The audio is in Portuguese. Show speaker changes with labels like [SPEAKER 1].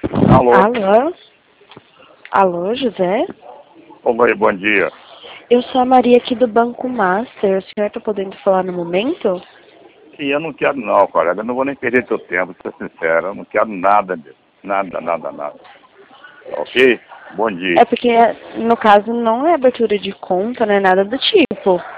[SPEAKER 1] Alô?
[SPEAKER 2] Alô? Alô, José?
[SPEAKER 1] Oi, bom dia.
[SPEAKER 2] Eu sou a Maria aqui do Banco Master. O senhor está podendo falar no momento?
[SPEAKER 1] E eu não quero não, colega. Eu não vou nem perder teu tempo, pra ser sincero. Eu não quero nada mesmo. Nada. Ok? Bom dia.
[SPEAKER 2] É porque, no caso, não é abertura de conta, né? Nada do tipo.